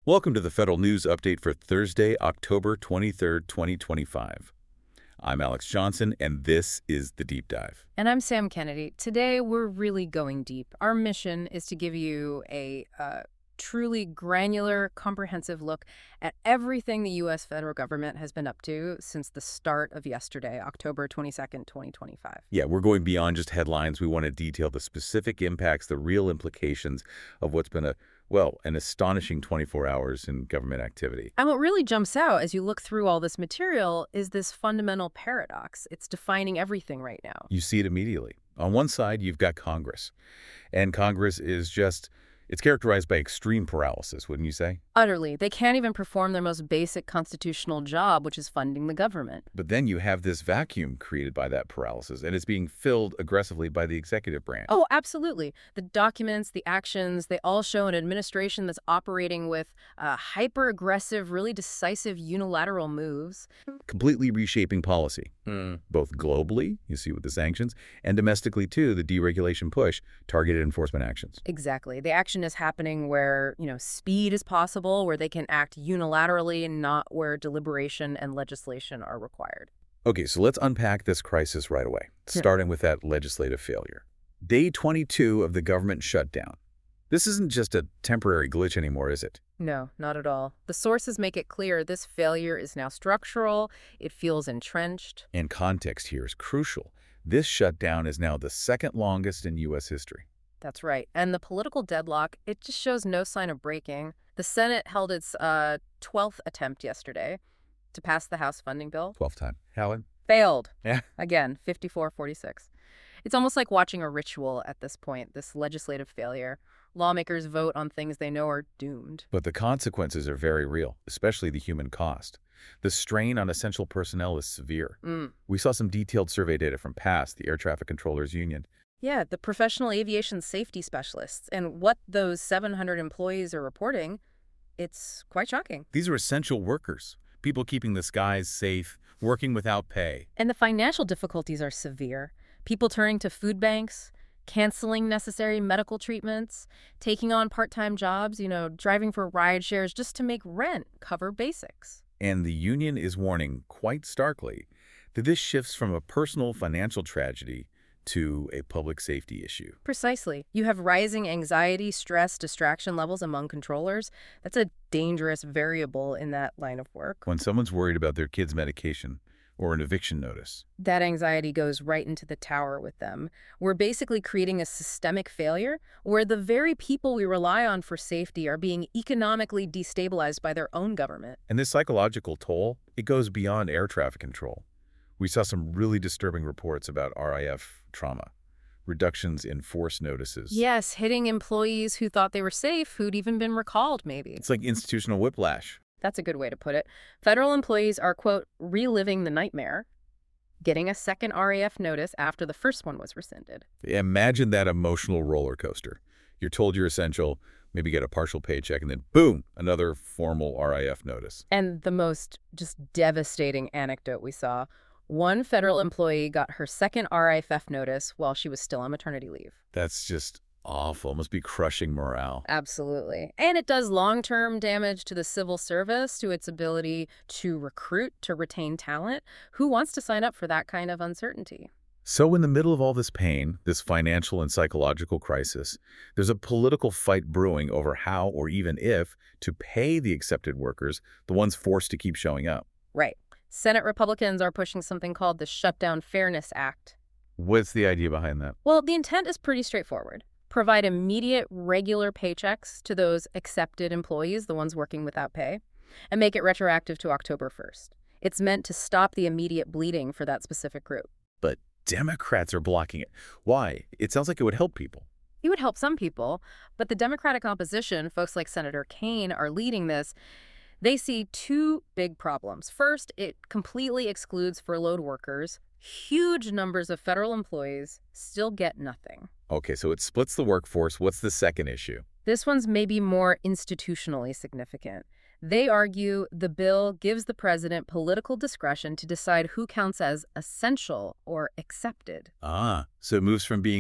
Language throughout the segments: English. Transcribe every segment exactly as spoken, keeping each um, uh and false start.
Welcome to the Federal News Update for Thursday, October twenty-third, twenty twenty-five. I'm Alex Johnson, and this is The Deep Dive. And I'm Sam Kennedy. Today, we're really going deep. Our mission is to give you a uh, truly granular, comprehensive look at everything the U S federal government has been up to since the start of yesterday, October twenty-second, twenty twenty-five. Yeah, we're going beyond just headlines. We want to detail the specific impacts, the real implications of what's been a Well, an astonishing twenty-four hours in government activity. And what really jumps out as you look through all this material is this fundamental paradox. It's defining everything right now. You see it immediately. On one side, you've got Congress. And Congress is just, it's characterized by extreme paralysis, wouldn't you say? Utterly. They can't even perform their most basic constitutional job, which is funding the government. But then you have this vacuum created by that paralysis, and it's being filled aggressively by the executive branch. Oh, absolutely. The documents, the actions, they all show an administration that's operating with uh, hyper-aggressive, really decisive unilateral moves. Completely reshaping policy, Mm. both globally, you see with the sanctions, and domestically too, the deregulation push, targeted enforcement actions. Exactly. The action is happening where, you know, speed is possible, where they can act unilaterally and not where deliberation and legislation are required. Okay, so let's unpack this crisis right away, Sure. starting with that legislative failure. Day twenty-two of the government shutdown. This isn't just a temporary glitch anymore, is it? No, not at all. The sources make it clear this failure is now structural. It feels entrenched. And context here is crucial. This shutdown is now the second longest in U S history. That's right. And the political deadlock, it just shows no sign of breaking. The Senate held its uh, twelfth attempt yesterday to pass the House funding bill. twelfth time. Helen? Failed. Yeah. Again, fifty-four forty-six. It's almost like watching a ritual at this point, this legislative failure. Lawmakers vote on things they know are doomed. But the consequences are very real, especially the human cost. The strain on essential personnel is severe. Mm. We saw some detailed survey data from PASS, the Air Traffic Controllers Union. Yeah, the professional aviation safety specialists. And what those seven hundred employees are reporting, it's quite shocking. These are essential workers, people keeping the skies safe, working without pay. And the financial difficulties are severe. People turning to food banks, canceling necessary medical treatments, taking on part-time jobs, you know, driving for ride shares just to make rent cover basics. And the union is warning quite starkly that this shifts from a personal financial tragedy to a public safety issue. Precisely. You have rising anxiety, stress, distraction levels among controllers. That's a dangerous variable in that line of work. When someone's worried about their kid's medication or an eviction notice, That anxiety goes right into the tower with them. We're basically creating a systemic failure where the very people we rely on for safety are being economically destabilized by their own government. and this psychological toll, it goes beyond air traffic control. We saw some really disturbing reports about R I F trauma, reductions in force notices. Yes, hitting employees who thought they were safe, who'd even been recalled, maybe. It's like institutional whiplash. That's a good way to put it. Federal employees are, quote, reliving the nightmare, getting a second R A F notice after the first one was rescinded. Imagine that emotional roller coaster. You're told you're essential, maybe get a partial paycheck, and then boom, another formal R I F notice. And the most just devastating anecdote we saw, one federal employee got her second R I F notice while she was still on maternity leave. That's just awful. Must be crushing morale. Absolutely. And it does long-term damage to the civil service, to its ability to recruit, to retain talent. Who wants to sign up for that kind of uncertainty? So in the middle of all this pain, this financial and psychological crisis, there's a political fight brewing over how or even if to pay the accepted workers, the ones forced to keep showing up. Right. Senate Republicans are pushing something called the Shutdown Fairness Act. What's the idea behind that? Well, the intent is pretty straightforward. Provide immediate, regular paychecks to those accepted employees, the ones working without pay, and make it retroactive to October first. It's meant to stop the immediate bleeding for that specific group. But Democrats are blocking it. Why? It sounds like it would help people. It would help some people, but the Democratic opposition, folks like Senator Kaine, are leading this. They see two big problems. First, it completely excludes furloughed workers. Huge numbers of federal employees still get nothing. Okay, so it splits the workforce. What's the second issue? This one's maybe more institutionally significant. They argue the bill gives the president political discretion to decide who counts as essential or accepted. Ah, so it moves from being a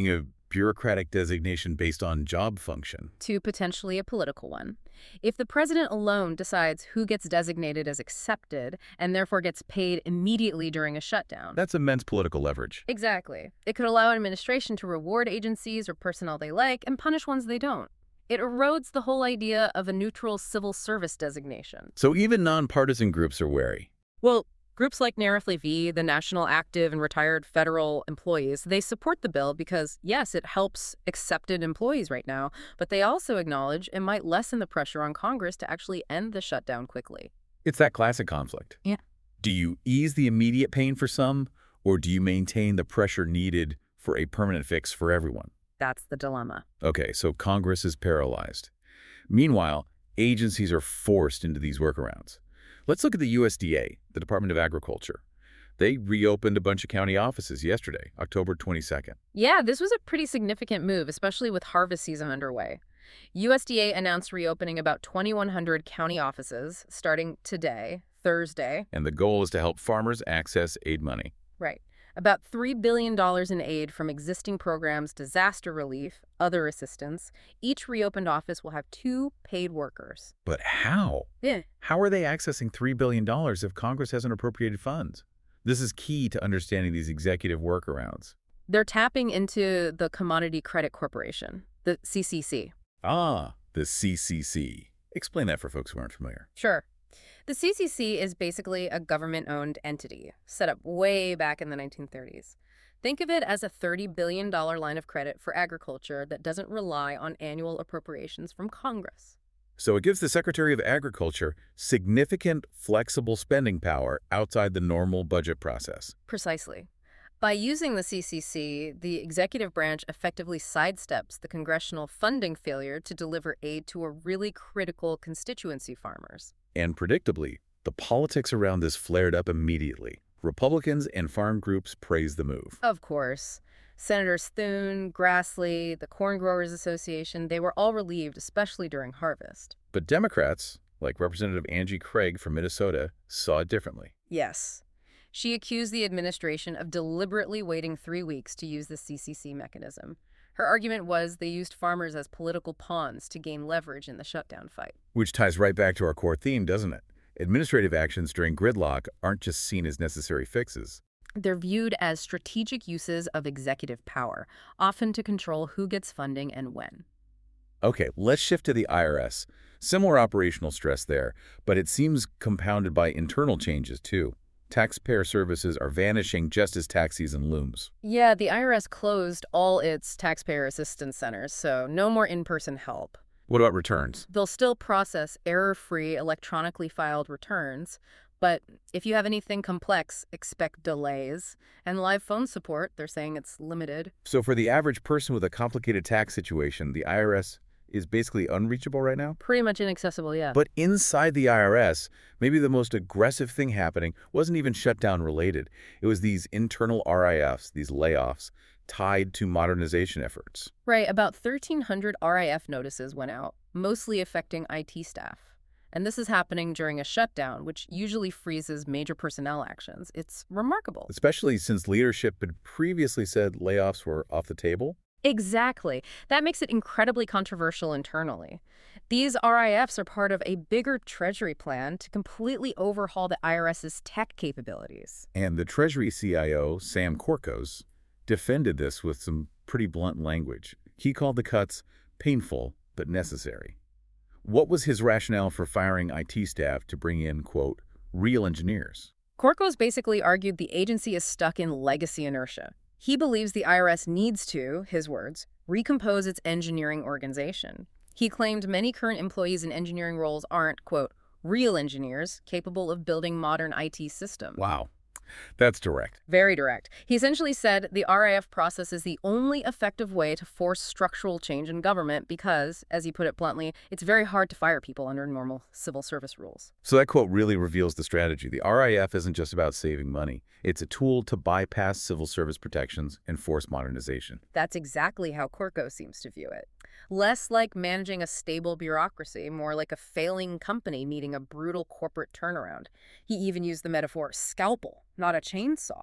bureaucratic designation based on job function. To potentially a political one. If the president alone decides who gets designated as accepted and therefore gets paid immediately during a shutdown. That's immense political leverage. Exactly. It could allow administration to reward agencies or personnel they like and punish ones they don't. It erodes the whole idea of a neutral civil service designation. So even nonpartisan groups are wary. Well, groups like NARAFLE V, the National Active and Retired Federal Employees, they support the bill because, yes, it helps accepted employees right now, but they also acknowledge it might lessen the pressure on Congress to actually end the shutdown quickly. It's that classic conflict. Yeah. Do you ease the immediate pain for some, or do you maintain the pressure needed for a permanent fix for everyone? That's the dilemma. Okay, so Congress is paralyzed. Meanwhile, agencies are forced into these workarounds. Let's look at the U S D A, the Department of Agriculture. They reopened a bunch of county offices yesterday, October twenty-second. Yeah, this was a pretty significant move, especially with harvest season underway. U S D A announced reopening about twenty-one hundred county offices starting today, Thursday. And the goal is to help farmers access aid money. Right. About three billion dollars in aid from existing programs, disaster relief, other assistance. Each reopened office will have two paid workers. But how? Yeah. How are they accessing three billion dollars if Congress hasn't appropriated funds? This is key to understanding these executive workarounds. They're tapping into the Commodity Credit Corporation, the C C C. Ah, the C C C. Explain that for folks who aren't familiar. Sure. The C C C is basically a government-owned entity set up way back in the nineteen thirties. Think of it as a thirty billion dollars line of credit for agriculture that doesn't rely on annual appropriations from Congress. So it gives the Secretary of Agriculture significant flexible spending power outside the normal budget process. Precisely. By using the C C C, the executive branch effectively sidesteps the congressional funding failure to deliver aid to a really critical constituency farmers. And predictably, the politics around this flared up immediately. Republicans and farm groups praised the move. Of course. Senators Thune, Grassley, the Corn Growers Association, they were all relieved, especially during harvest. But Democrats, like Representative Angie Craig from Minnesota, saw it differently. Yes. She accused the administration of deliberately waiting three weeks to use the C C C mechanism. Her argument was they used farmers as political pawns to gain leverage in the shutdown fight. Which ties right back to our core theme, doesn't it? Administrative actions during gridlock aren't just seen as necessary fixes. They're viewed as strategic uses of executive power, often to control who gets funding and when. Okay, let's shift to the I R S. Similar operational stress there, but it seems compounded by internal changes, too. Taxpayer services are vanishing just as tax season looms. Yeah, the I R S closed all its taxpayer assistance centers, so no more in-person help. What about returns? They'll still process error-free, electronically filed returns, but if you have anything complex, expect delays. And live phone support, they're saying it's limited. So for the average person with a complicated tax situation, the I R S is basically unreachable right now? Pretty much inaccessible, yeah. But inside the I R S, maybe the most aggressive thing happening wasn't even shutdown related. It was these internal R I Fs, these layoffs, tied to modernization efforts. Right, about thirteen hundred R I F notices went out, mostly affecting I T staff. And this is happening during a shutdown, which usually freezes major personnel actions. It's remarkable. Especially since leadership had previously said layoffs were off the table. Exactly. That makes it incredibly controversial internally. These R I Fs are part of a bigger Treasury plan to completely overhaul the IRS's tech capabilities. And the Treasury C I O, Sam Korkos, defended this with some pretty blunt language. He called the cuts painful but necessary. What was his rationale for firing I T staff to bring in, quote, real engineers? Korkos basically argued the agency is stuck in legacy inertia. He believes the I R S needs to, his words, recompose its engineering organization. He claimed many current employees in engineering roles aren't, quote, real engineers capable of building modern I T systems. Wow. That's direct. Very direct. He essentially said the R I F process is the only effective way to force structural change in government because, as he put it bluntly, it's very hard to fire people under normal civil service rules. So that quote really reveals the strategy. The R I F isn't just about saving money. It's a tool to bypass civil service protections and force modernization. That's exactly how Korkos seems to view it. Less like managing a stable bureaucracy, more like a failing company needing a brutal corporate turnaround. He even used the metaphor scalpel, not a chainsaw.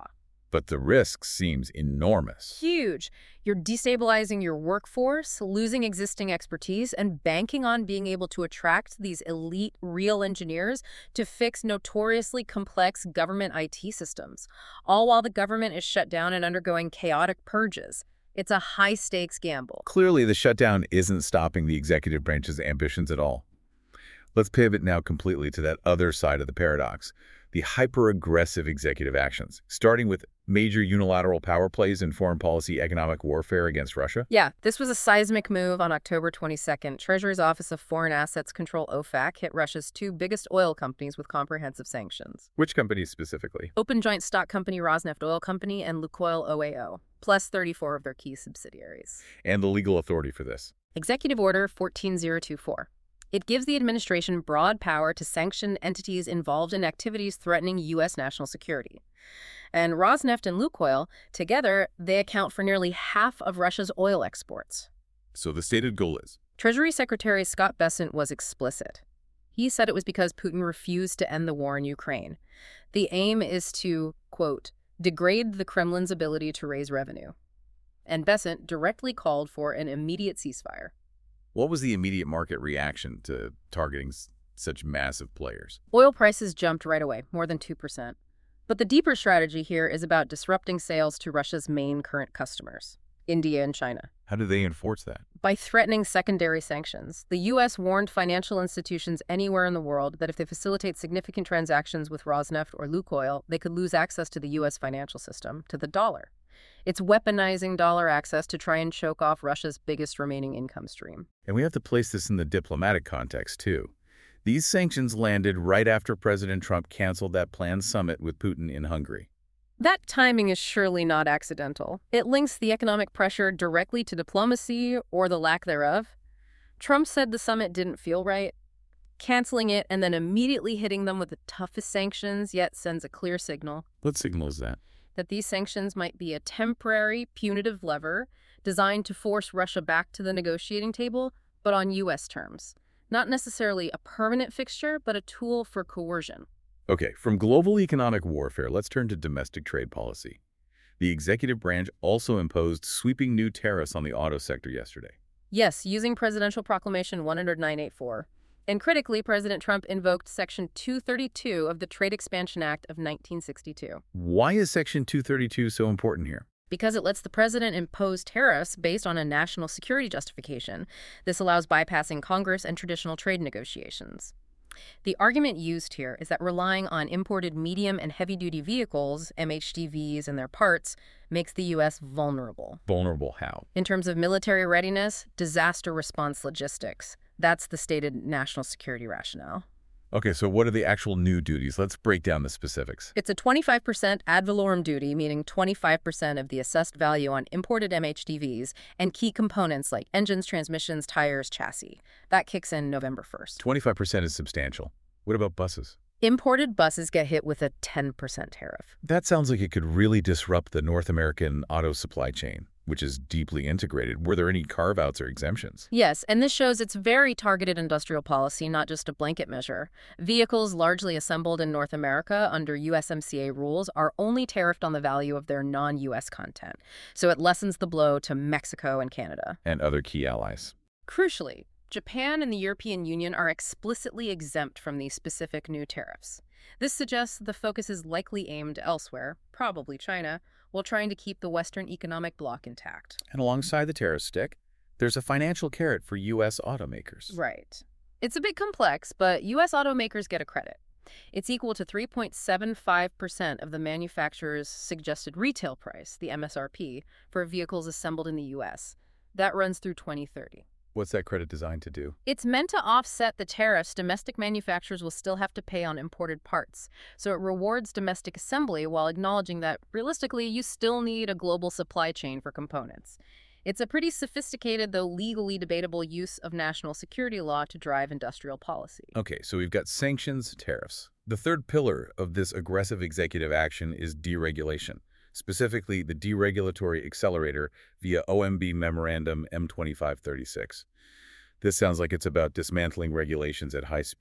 But the risk seems enormous. Huge. You're destabilizing your workforce, losing existing expertise, and banking on being able to attract these elite real engineers to fix notoriously complex government I T systems, all while the government is shut down and undergoing chaotic purges. It's a high-stakes gamble. Clearly, the shutdown isn't stopping the executive branch's ambitions at all. Let's pivot now completely to that other side of the paradox, the hyper-aggressive executive actions, starting with major unilateral power plays in foreign policy economic warfare against Russia. Yeah, this was a seismic move on October twenty-second. Treasury's Office of Foreign Assets Control, O F A C, hit Russia's two biggest oil companies with comprehensive sanctions. Which companies specifically? Open joint stock company Rosneft Oil Company and Lukoil O A O, plus thirty-four of their key subsidiaries. And the legal authority for this? Executive Order fourteen thousand twenty-four. It gives the administration broad power to sanction entities involved in activities threatening U S national security. And Rosneft and Lukoil, together, they account for nearly half of Russia's oil exports. So the stated goal is? Treasury Secretary Scott Bessent was explicit. He said it was because Putin refused to end the war in Ukraine. The aim is to, quote, degrade the Kremlin's ability to raise revenue. And Bessent directly called for an immediate ceasefire. What was the immediate market reaction to targeting such massive players? Oil prices jumped right away, more than two percent. But the deeper strategy here is about disrupting sales to Russia's main current customers, India and China. How do they enforce that? By threatening secondary sanctions. The U S warned financial institutions anywhere in the world that if they facilitate significant transactions with Rosneft or Lukoil, they could lose access to the U S financial system, to the dollar. It's weaponizing dollar access to try and choke off Russia's biggest remaining income stream. And we have to place this in the diplomatic context, too. These sanctions landed right after President Trump canceled that planned summit with Putin in Hungary. That timing is surely not accidental. It links the economic pressure directly to diplomacy or the lack thereof. Trump said the summit didn't feel right. Canceling it and then immediately hitting them with the toughest sanctions yet sends a clear signal. What signal is that? That these sanctions might be a temporary, punitive lever designed to force Russia back to the negotiating table, but on U S terms. Not necessarily a permanent fixture, but a tool for coercion. Okay, from global economic warfare, let's turn to domestic trade policy. The executive branch also imposed sweeping new tariffs on the auto sector yesterday. Yes, using Presidential Proclamation one oh nine eighty-four. And critically, President Trump invoked Section two thirty-two of the Trade Expansion Act of nineteen sixty-two. Why is Section two thirty-two so important here? Because it lets the president impose tariffs based on a national security justification. This allows bypassing Congress and traditional trade negotiations. The argument used here is that relying on imported medium and heavy-duty vehicles, M H D Vs and their parts, makes the U S vulnerable. Vulnerable how? In terms of military readiness, disaster response logistics. That's the stated national security rationale. Okay, so what are the actual new duties? Let's break down the specifics. It's a twenty-five percent ad valorem duty, meaning twenty-five percent of the assessed value on imported M H D Vs and key components like engines, transmissions, tires, chassis. That kicks in November first. twenty-five percent is substantial. What about buses? Imported buses get hit with a ten percent tariff. That sounds like it could really disrupt the North American auto supply chain, which is deeply integrated. Were there any carve-outs or exemptions? Yes, and this shows it's very targeted industrial policy, not just a blanket measure. Vehicles largely assembled in North America under U S M C A rules are only tariffed on the value of their non-U S content. So it lessens the blow to Mexico and Canada. And other key allies. Crucially, Japan and the European Union are explicitly exempt from these specific new tariffs. This suggests the focus is likely aimed elsewhere, probably China, while trying to keep the Western economic bloc intact. And alongside the tariff stick, there's a financial carrot for U S automakers. Right. It's a bit complex, but U S automakers get a credit. It's equal to three point seven five percent of the manufacturer's suggested retail price, the M S R P, for vehicles assembled in the U S. That runs through twenty thirty. What's that credit designed to do? It's meant to offset the tariffs domestic manufacturers will still have to pay on imported parts. So it rewards domestic assembly while acknowledging that, realistically, you still need a global supply chain for components. It's a pretty sophisticated, though legally debatable, use of national security law to drive industrial policy. Okay, so we've got sanctions, tariffs. The third pillar of this aggressive executive action is deregulation, specifically the Deregulatory Accelerator via O M B Memorandum M twenty-five thirty-six. This sounds like it's about dismantling regulations at high speed,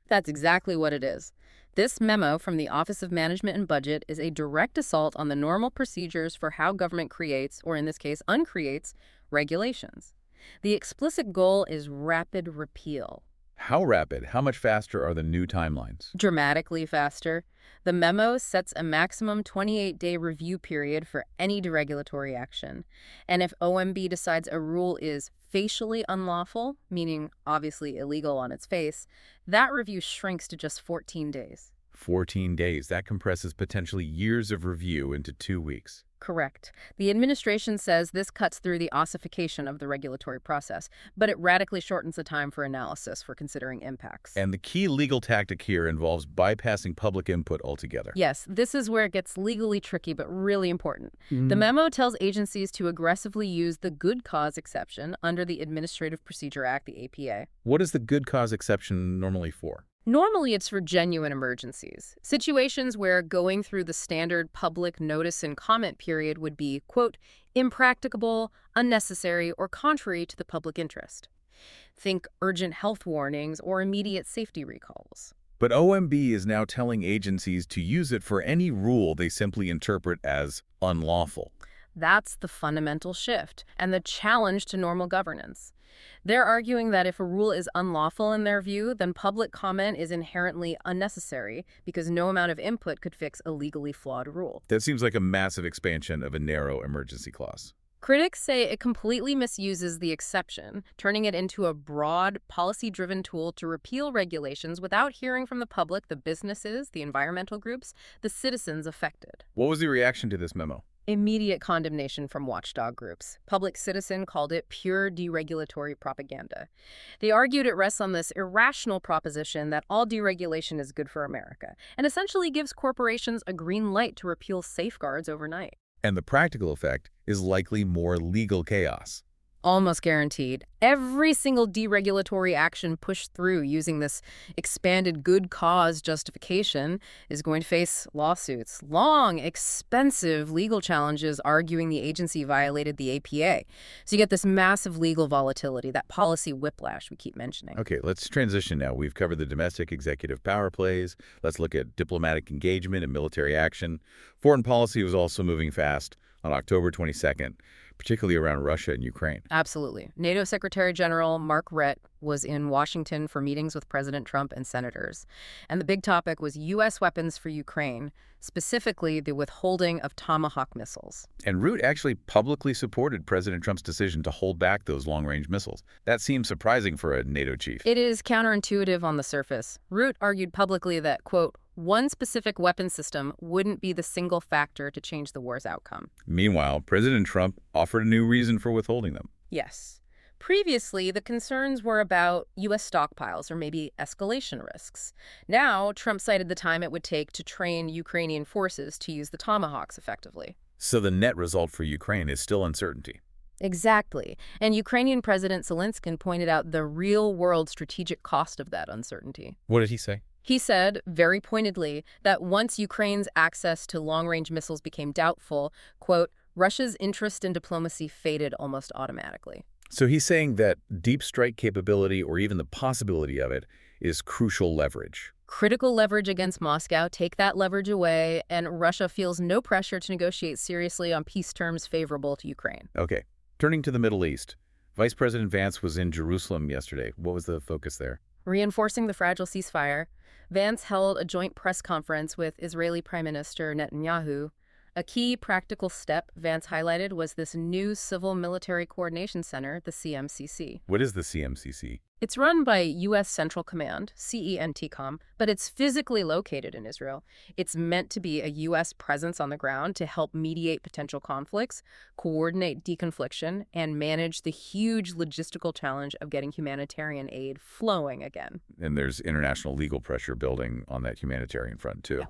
That's exactly what it is. This memo from the Office of Management and Budget is a direct assault on the normal procedures for how government creates, or in this case, uncreates, regulations. The explicit goal is rapid repeal. How rapid? How much faster are the new timelines? Dramatically faster. The memo sets a maximum twenty-eight day review period for any deregulatory action. And if O M B decides a rule is facially unlawful, meaning obviously illegal on its face, that review shrinks to just fourteen days. fourteen days. That compresses potentially years of review into two weeks. Correct. The administration says this cuts through the ossification of the regulatory process, but it radically shortens the time for analysis for considering impacts. And the key legal tactic here involves bypassing public input altogether. Yes, this is where it gets legally tricky, but really important. Mm. The memo tells agencies to aggressively use the good cause exception under the Administrative Procedure Act, the A P A. What is the good cause exception normally for? Normally, it's for genuine emergencies, situations where going through the standard public notice and comment period would be, quote, impracticable, unnecessary, or contrary to the public interest. Think urgent health warnings or immediate safety recalls. But O M B is now telling agencies to use it for any rule they simply interpret as unlawful. That's the fundamental shift and the challenge to normal governance. They're arguing that if a rule is unlawful in their view, then public comment is inherently unnecessary because no amount of input could fix a legally flawed rule. That seems like a massive expansion of a narrow emergency clause. Critics say it completely misuses the exception, turning it into a broad, policy-driven tool to repeal regulations without hearing from the public, the businesses, the environmental groups, the citizens affected. What was the reaction to this memo? Immediate condemnation from watchdog groups. Public Citizen called it pure deregulatory propaganda. They argued it rests on this irrational proposition that all deregulation is good for America, and essentially gives corporations a green light to repeal safeguards overnight. And the practical effect is likely more legal chaos. Almost guaranteed. Every single deregulatory action pushed through using this expanded good cause justification is going to face lawsuits, long, expensive legal challenges arguing the agency violated the A P A. So you get this massive legal volatility, that policy whiplash we keep mentioning. Okay, let's transition now. We've covered the domestic executive power plays. Let's look at diplomatic engagement and military action. Foreign policy was also moving fast on October twenty-second. Particularly around Russia and Ukraine. Absolutely. NATO Secretary General Mark Rutte was in Washington for meetings with President Trump and senators. And the big topic was U S weapons for Ukraine, specifically the withholding of Tomahawk missiles. And Rutte actually publicly supported President Trump's decision to hold back those long-range missiles. That seems surprising for a NATO chief. It is counterintuitive on the surface. Rutte argued publicly that, quote, one specific weapon system wouldn't be the single factor to change the war's outcome. Meanwhile, President Trump offered a new reason for withholding them. Yes. Previously, the concerns were about U S stockpiles or maybe escalation risks. Now, Trump cited the time it would take to train Ukrainian forces to use the Tomahawks effectively. So the net result for Ukraine is still uncertainty. Exactly. And Ukrainian President Zelensky pointed out the real-world strategic cost of that uncertainty. What did he say? He said, very pointedly, that once Ukraine's access to long-range missiles became doubtful, quote, Russia's interest in diplomacy faded almost automatically. So he's saying that deep strike capability, or even the possibility of it, is crucial leverage. Critical leverage against Moscow, take that leverage away, and Russia feels no pressure to negotiate seriously on peace terms favorable to Ukraine. Okay, turning to the Middle East. Vice President Vance was in Jerusalem yesterday. What was the focus there? Reinforcing the fragile ceasefire, Vance held a joint press conference with Israeli Prime Minister Netanyahu. A key practical step Vance highlighted was this new Civil Military Coordination Center, the C M C C. What is the C M C C? It's run by U S Central Command, CENTCOM, but it's physically located in Israel. It's meant to be a U S presence on the ground to help mediate potential conflicts, coordinate deconfliction, and manage the huge logistical challenge of getting humanitarian aid flowing again. And there's international legal pressure building on that humanitarian front, too. Yeah.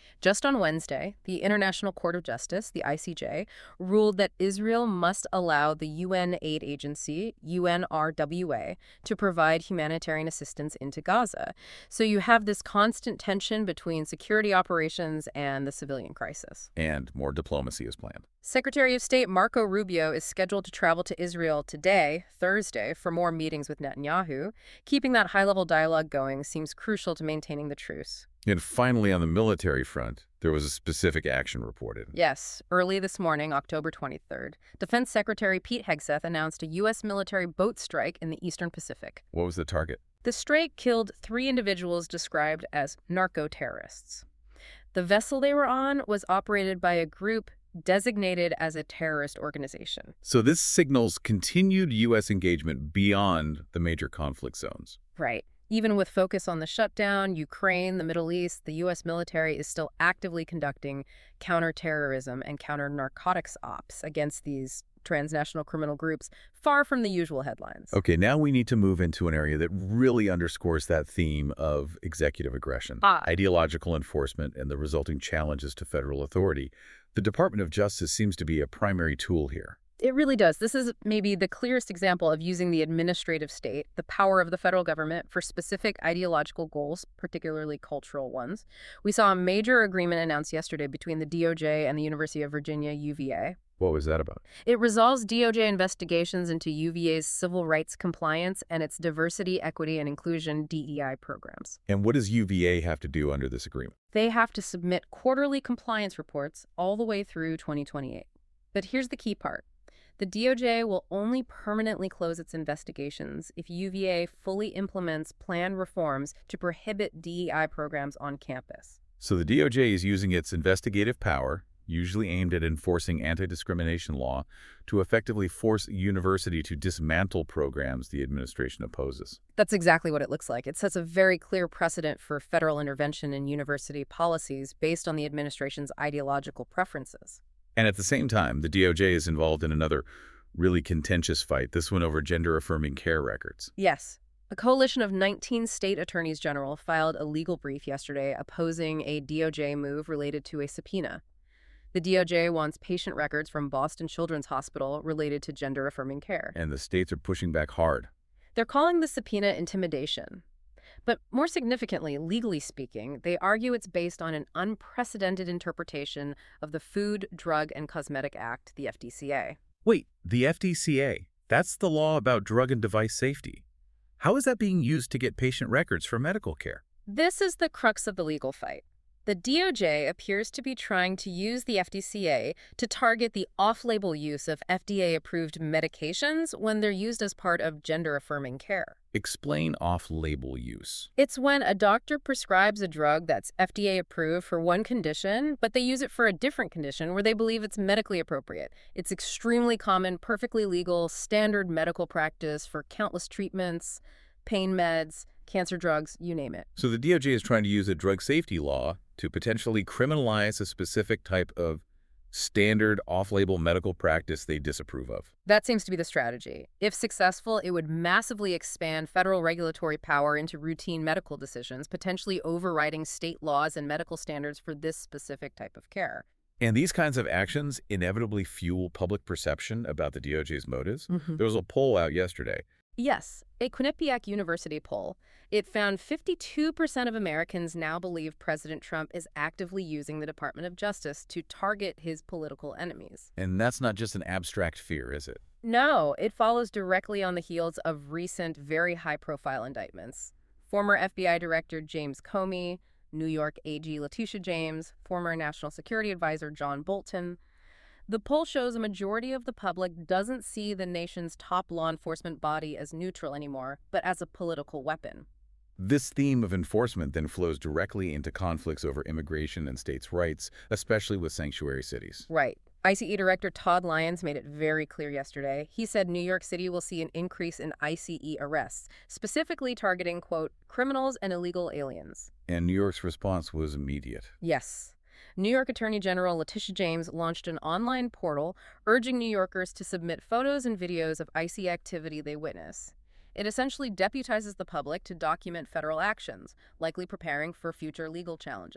Just on Wednesday, the International Court of Justice, the I C J, ruled that Israel must allow the U N aid agency, U N R W A, to provide humanitarian assistance into Gaza. So you have this constant tension between security operations and the civilian crisis. And more diplomacy is planned. Secretary of State Marco Rubio is scheduled to travel to Israel today, Thursday, for more meetings with Netanyahu. Keeping that high-level dialogue going seems crucial to maintaining the truce. And finally, on the military front, there was a specific action reported. Yes, early this morning, October twenty-third, Defense Secretary Pete Hegseth announced a U S military boat strike in the Eastern Pacific. What was the target? The strike killed three individuals described as narco-terrorists. The vessel they were on was operated by a group designated as a terrorist organization. So this signals continued U S engagement beyond the major conflict zones. Right. Even with focus on the shutdown, Ukraine, the Middle East, the U S military is still actively conducting counterterrorism and counter-narcotics ops against these transnational criminal groups, far from the usual headlines. Okay, now we need to move into an area that really underscores that theme of executive aggression, Ah. ideological enforcement, and the resulting challenges to federal authority. The Department of Justice seems to be a primary tool here. It really does. This is maybe the clearest example of using the administrative state, the power of the federal government, for specific ideological goals, particularly cultural ones. We saw a major agreement announced yesterday between the D O J and the University of Virginia, U V A. What was that about? It resolves D O J investigations into U V A's civil rights compliance and its diversity, equity, and inclusion D E I programs. And what does U V A have to do under this agreement? They have to submit quarterly compliance reports all the way through twenty twenty-eight. But here's the key part. The D O J will only permanently close its investigations if U V A fully implements planned reforms to prohibit D E I programs on campus. So the D O J is using its investigative power, usually aimed at enforcing anti-discrimination law, to effectively force a university to dismantle programs the administration opposes. That's exactly what it looks like. It sets a very clear precedent for federal intervention in university policies based on the administration's ideological preferences. And at the same time, the D O J is involved in another really contentious fight, this one over gender-affirming care records. Yes. A coalition of nineteen state attorneys general filed a legal brief yesterday opposing a D O J move related to a subpoena. The D O J wants patient records from Boston Children's Hospital related to gender-affirming care. And the states are pushing back hard. They're calling the subpoena intimidation. But more significantly, legally speaking, they argue it's based on an unprecedented interpretation of the Food, Drug, and Cosmetic Act, the F D C A. Wait, the F D C A, that's the law about drug and device safety. How is that being used to get patient records for medical care? This is the crux of the legal fight. The D O J appears to be trying to use the F D C A to target the off-label use of F D A-approved medications when they're used as part of gender-affirming care. Explain off-label use. It's when a doctor prescribes a drug that's F D A-approved for one condition, but they use it for a different condition where they believe it's medically appropriate. It's extremely common, perfectly legal, standard medical practice for countless treatments, pain meds, cancer drugs, you name it. So the D O J is trying to use a drug safety law to potentially criminalize a specific type of standard off-label medical practice they disapprove of. That seems to be the strategy. If successful, it would massively expand federal regulatory power into routine medical decisions, potentially overriding state laws and medical standards for this specific type of care. And these kinds of actions inevitably fuel public perception about the D O J's motives. Mm-hmm. There was a poll out yesterday. Yes, a Quinnipiac University poll. It found fifty-two percent of Americans now believe President Trump is actively using the Department of Justice to target his political enemies. And that's not just an abstract fear, is it? No, it follows directly on the heels of recent, very high-profile indictments. Former F B I Director James Comey, New York A G Letitia James, former National Security Advisor John Bolton. The poll shows a majority of the public doesn't see the nation's top law enforcement body as neutral anymore, but as a political weapon. This theme of enforcement then flows directly into conflicts over immigration and states' rights, especially with sanctuary cities. Right. I C E Director Todd Lyons made it very clear yesterday. He said New York City will see an increase in I C E arrests, specifically targeting, quote, criminals and illegal aliens. And New York's response was immediate. Yes. New York Attorney General Letitia James launched an online portal urging New Yorkers to submit photos and videos of I C E activity they witness. It essentially deputizes the public to document federal actions, likely preparing for future legal challenges.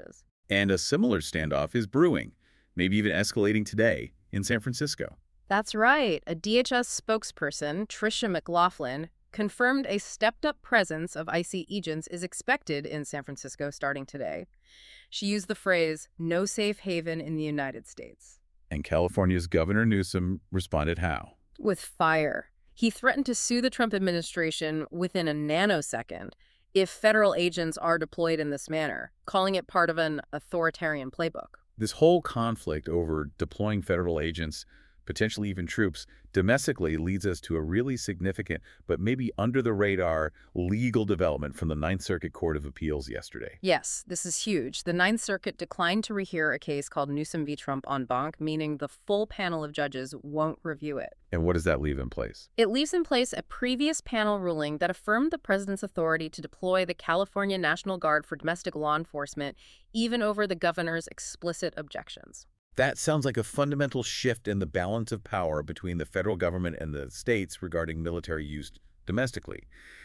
And a similar standoff is brewing, maybe even escalating today in San Francisco. That's right. A D H S spokesperson, Tricia McLaughlin, confirmed a stepped-up presence of I C E agents is expected in San Francisco starting today. She used the phrase, no safe haven in the United States. And California's Governor Newsom responded how? With fire. He threatened to sue the Trump administration within a nanosecond if federal agents are deployed in this manner, calling it part of an authoritarian playbook. This whole conflict over deploying federal agents, potentially even troops, domestically leads us to a really significant, but maybe under-the-radar, legal development from the Ninth Circuit Court of Appeals yesterday. Yes, this is huge. The Ninth Circuit declined to rehear a case called Newsom v. Trump en banc, meaning the full panel of judges won't review it. And what does that leave in place? It leaves in place a previous panel ruling that affirmed the president's authority to deploy the California National Guard for domestic law enforcement, even over the governor's explicit objections. That sounds like a fundamental shift in the balance of power between the federal government and the states regarding military use domestically.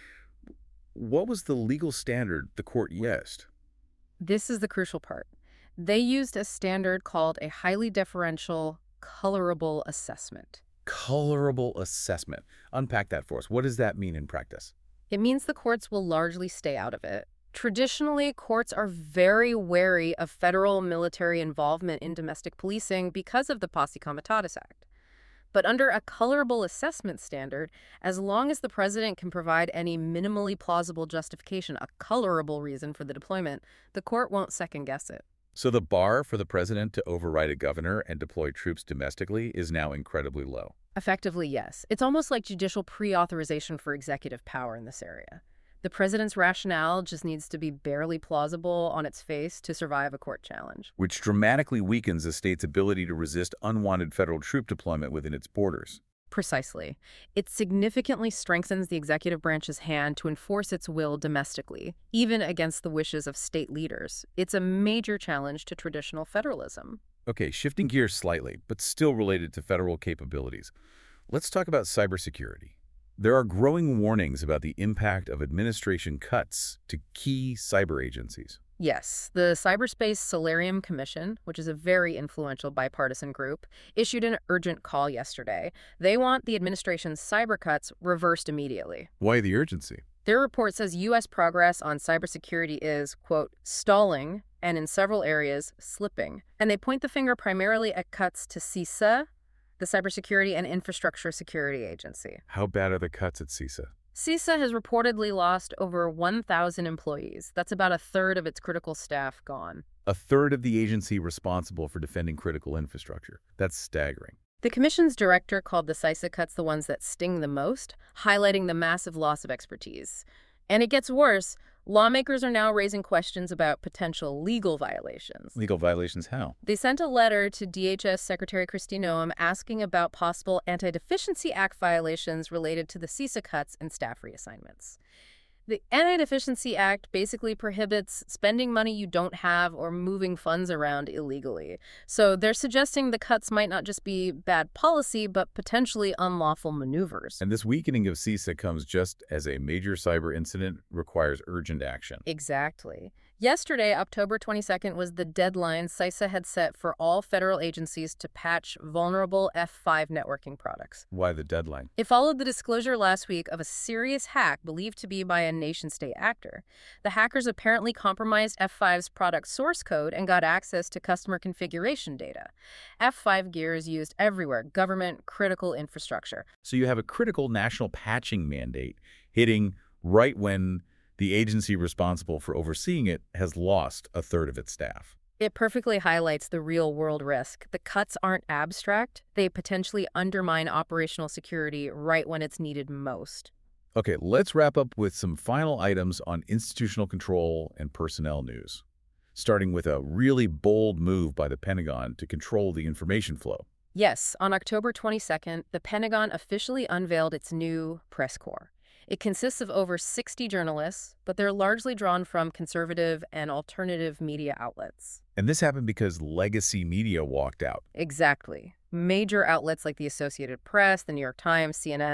What was the legal standard the court used? This is the crucial part. They used a standard called a highly deferential, colorable assessment. Colorable assessment. Unpack that for us. What does that mean in practice? It means the courts will largely stay out of it. Traditionally, courts are very wary of federal military involvement in domestic policing because of the Posse Comitatus Act. But under a colorable assessment standard, as long as the president can provide any minimally plausible justification, a colorable reason for the deployment, the court won't second-guess it. So the bar for the president to override a governor and deploy troops domestically is now incredibly low. Effectively, yes. It's almost like judicial pre-authorization for executive power in this area. The president's rationale just needs to be barely plausible on its face to survive a court challenge. Which dramatically weakens a state's ability to resist unwanted federal troop deployment within its borders. Precisely. It significantly strengthens the executive branch's hand to enforce its will domestically, even against the wishes of state leaders. It's a major challenge to traditional federalism. Okay, shifting gears slightly, but still related to federal capabilities. Let's talk about cybersecurity. There are growing warnings about the impact of administration cuts to key cyber agencies. Yes, the Cyberspace Solarium Commission, which is a very influential bipartisan group, issued an urgent call yesterday. They want the administration's cyber cuts reversed immediately. Why the urgency? Their report says U S progress on cybersecurity is, quote, stalling and in several areas slipping. And they point the finger primarily at cuts to CISA, the Cybersecurity and Infrastructure Security Agency. How bad are the cuts at CISA? CISA has reportedly lost over one thousand employees. That's about a third of its critical staff gone. A third of the agency responsible for defending critical infrastructure. That's staggering. The Commission's director called the CISA cuts the ones that sting the most, highlighting the massive loss of expertise. And it gets worse. Lawmakers are now raising questions about potential legal violations. Legal violations how? They sent a letter to D H S Secretary Kristi Noem asking about possible Anti-Deficiency Act violations related to the CISA cuts and staff reassignments. The Anti-Deficiency Act basically prohibits spending money you don't have or moving funds around illegally. So they're suggesting the cuts might not just be bad policy, but potentially unlawful maneuvers. And this weakening of CISA comes just as a major cyber incident requires urgent action. Exactly. Yesterday, October twenty-second, was the deadline CISA had set for all federal agencies to patch vulnerable F five networking products. Why the deadline? It followed the disclosure last week of a serious hack believed to be by a nation-state actor. The hackers apparently compromised F five's product source code and got access to customer configuration data. F five gear is used everywhere, government, critical infrastructure. So you have a critical national patching mandate hitting right when the agency responsible for overseeing it has lost a third of its staff. It perfectly highlights the real-world risk. The cuts aren't abstract. They potentially undermine operational security right when it's needed most. Okay, let's wrap up with some final items on institutional control and personnel news, starting with a really bold move by the Pentagon to control the information flow. Yes, on October twenty-second, the Pentagon officially unveiled its new press corps. It consists of over sixty journalists, but they're largely drawn from conservative and alternative media outlets. And this happened because legacy media walked out. Exactly. Major outlets like the Associated Press, the New York Times, C N N,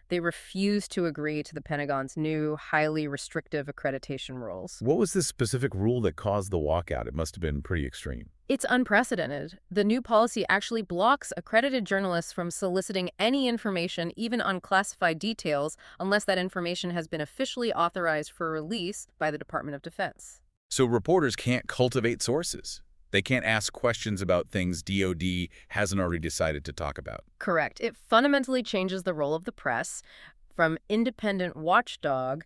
They refused to agree to the Pentagon's new, highly restrictive accreditation rules. What was this specific rule that caused the walkout? It must have been pretty extreme. It's unprecedented. The new policy actually blocks accredited journalists from soliciting any information, even unclassified details, unless that information has been officially authorized for release by the Department of Defense. So reporters can't cultivate sources. They can't ask questions about things D O D hasn't already decided to talk about. Correct. It fundamentally changes the role of the press from independent watchdog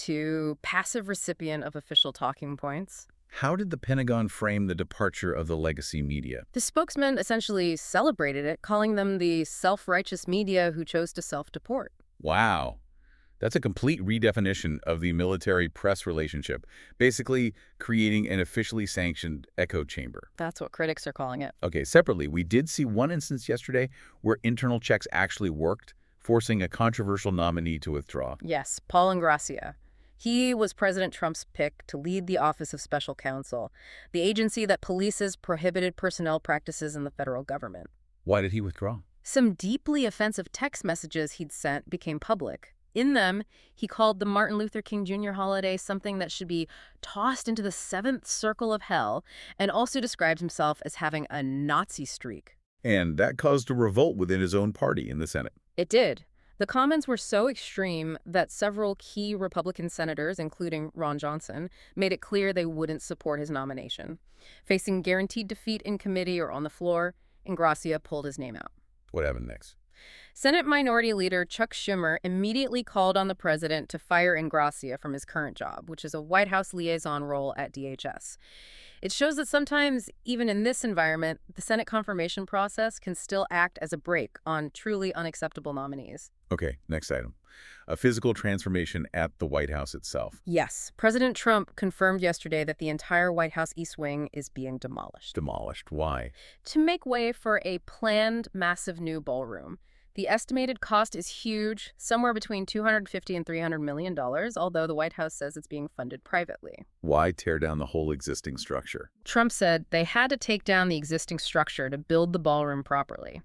to passive recipient of official talking points. How did the Pentagon frame the departure of the legacy media? The spokesman essentially celebrated it, calling them the self-righteous media who chose to self-deport. Wow. That's a complete redefinition of the military-press relationship, basically creating an officially sanctioned echo chamber. That's what critics are calling it. Okay, separately, we did see one instance yesterday where internal checks actually worked, forcing a controversial nominee to withdraw. Yes, Paul Ingrassia. He was President Trump's pick to lead the Office of Special Counsel, the agency that polices prohibited personnel practices in the federal government. Why did he withdraw? Some deeply offensive text messages he'd sent became public. In them, he called the Martin Luther King Junior holiday something that should be tossed into the seventh circle of hell, and also described himself as having a Nazi streak. And that caused a revolt within his own party in the Senate. It did. The comments were so extreme that several key Republican senators, including Ron Johnson, made it clear they wouldn't support his nomination. Facing guaranteed defeat in committee or on the floor, Ingrassia pulled his name out. What happened next? Senate Minority Leader Chuck Schumer immediately called on the president to fire Ingrassia from his current job, which is a White House liaison role at D H S. It shows that sometimes, even in this environment, the Senate confirmation process can still act as a brake on truly unacceptable nominees. Okay, next item. A physical transformation at the White House itself. Yes, President Trump confirmed yesterday that the entire White House East Wing is being demolished. Demolished. Why? To make way for a planned massive new ballroom. The estimated cost is huge, somewhere between two hundred fifty and three hundred million dollars, although the White House says it's being funded privately. Why tear down the whole existing structure? Trump said they had to take down the existing structure to build the ballroom properly.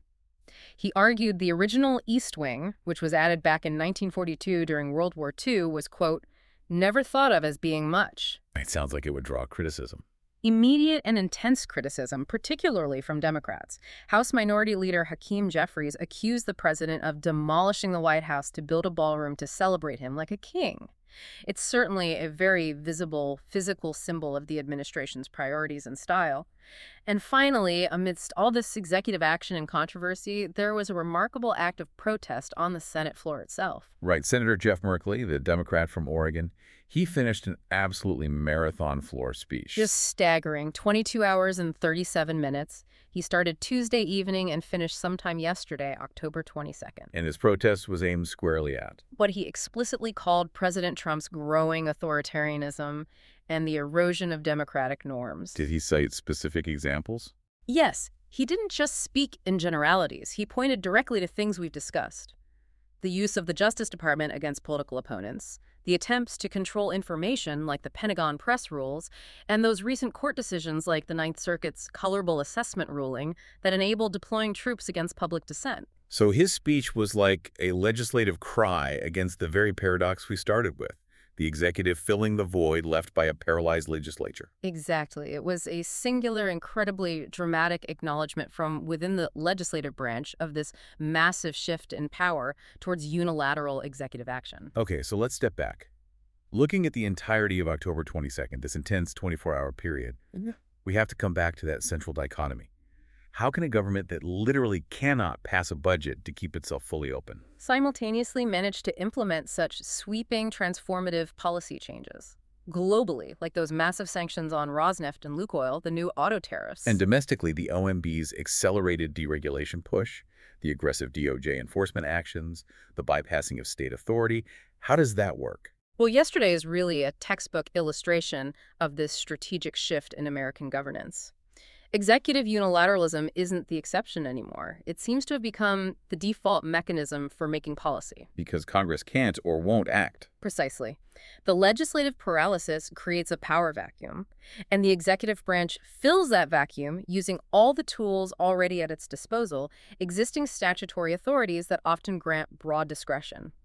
He argued the original East Wing, which was added back in nineteen forty-two during World War Two, was, quote, never thought of as being much. It sounds like it would draw criticism. Immediate and intense criticism, particularly from Democrats. House Minority Leader Hakeem Jeffries accused the president of demolishing the White House to build a ballroom to celebrate him like a king. It's certainly a very visible physical symbol of the administration's priorities and style. And finally, amidst all this executive action and controversy, there was a remarkable act of protest on the Senate floor itself. Right. Senator Jeff Merkley, the Democrat from Oregon, he finished an absolutely marathon floor speech. Just staggering, twenty-two hours and thirty-seven minutes. He started Tuesday evening and finished sometime yesterday, October twenty-second. And his protest was aimed squarely at what he explicitly called President Trump's growing authoritarianism and the erosion of democratic norms. Did he cite specific examples? Yes, he didn't just speak in generalities. He pointed directly to things we've discussed. The use of the Justice Department against political opponents, the attempts to control information like the Pentagon press rules, and those recent court decisions like the Ninth Circuit's colorable assessment ruling that enabled deploying troops against public dissent. So his speech was like a legislative cry against the very paradox we started with, the executive filling the void left by a paralyzed legislature. Exactly. It was a singular, incredibly dramatic acknowledgement from within the legislative branch of this massive shift in power towards unilateral executive action. Okay, so let's step back. Looking at the entirety of October twenty-second, this intense twenty-four hour period, mm-hmm. we have to come back to that central dichotomy. How can a government that literally cannot pass a budget to keep itself fully open simultaneously manage to implement such sweeping, transformative policy changes? Globally, like those massive sanctions on Rosneft and Lukoil, the new auto tariffs. And domestically, the O M B's accelerated deregulation push, the aggressive D O J enforcement actions, the bypassing of state authority. How does that work? Well, yesterday is really a textbook illustration of this strategic shift in American governance. Executive unilateralism isn't the exception anymore. It seems to have become the default mechanism for making policy. Because Congress can't or won't act. Precisely. The legislative paralysis creates a power vacuum, and the executive branch fills that vacuum using all the tools already at its disposal, existing statutory authorities that often grant broad discretion.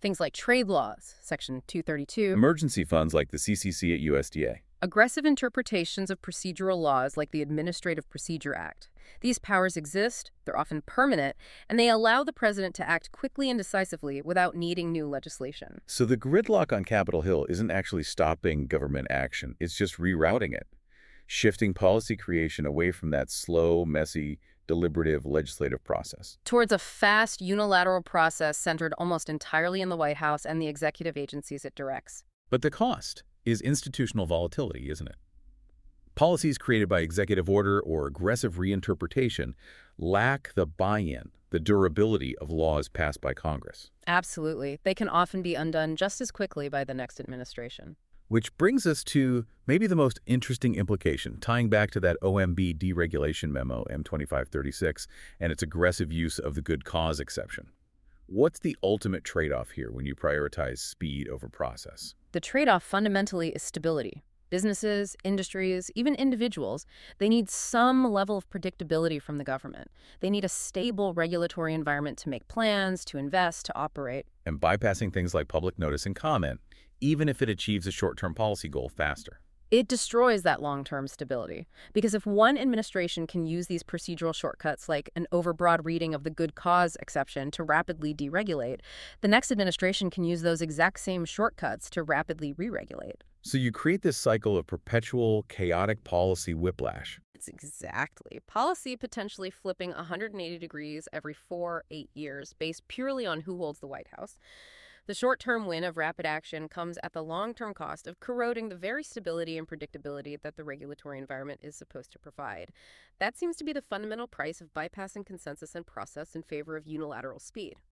Things like trade laws, Section two thirty-two, Emergency funds like the C C C at U S D A. aggressive interpretations of procedural laws like the Administrative Procedure Act. These powers exist, they're often permanent, and they allow the president to act quickly and decisively without needing new legislation. So the gridlock on Capitol Hill isn't actually stopping government action, it's just rerouting it, shifting policy creation away from that slow, messy, deliberative legislative process. Towards a fast, unilateral process centered almost entirely in the White House and the executive agencies it directs. But the cost is institutional volatility, isn't it? Policies created by executive order or aggressive reinterpretation lack the buy-in, the durability of laws passed by Congress. Absolutely. They can often be undone just as quickly by the next administration. Which brings us to maybe the most interesting implication, tying back to that O M B deregulation memo, M twenty-five thirty-six, and its aggressive use of the good cause exception. What's the ultimate trade-off here when you prioritize speed over process? The trade-off fundamentally is stability. Businesses, industries, even individuals, they need some level of predictability from the government. They need a stable regulatory environment to make plans, to invest, to operate. And bypassing things like public notice and comment, even if it achieves a short-term policy goal faster. It destroys that long-term stability. Because if one administration can use these procedural shortcuts like an overbroad reading of the good cause exception to rapidly deregulate, the next administration can use those exact same shortcuts to rapidly re-regulate. So you create this cycle of perpetual, chaotic policy whiplash. It's exactly. Policy potentially flipping one hundred eighty degrees every four, eight years based purely on who holds the White House. The short-term win of rapid action comes at the long-term cost of corroding the very stability and predictability that the regulatory environment is supposed to provide. That seems to be the fundamental price of bypassing consensus and process in favor of unilateral speed.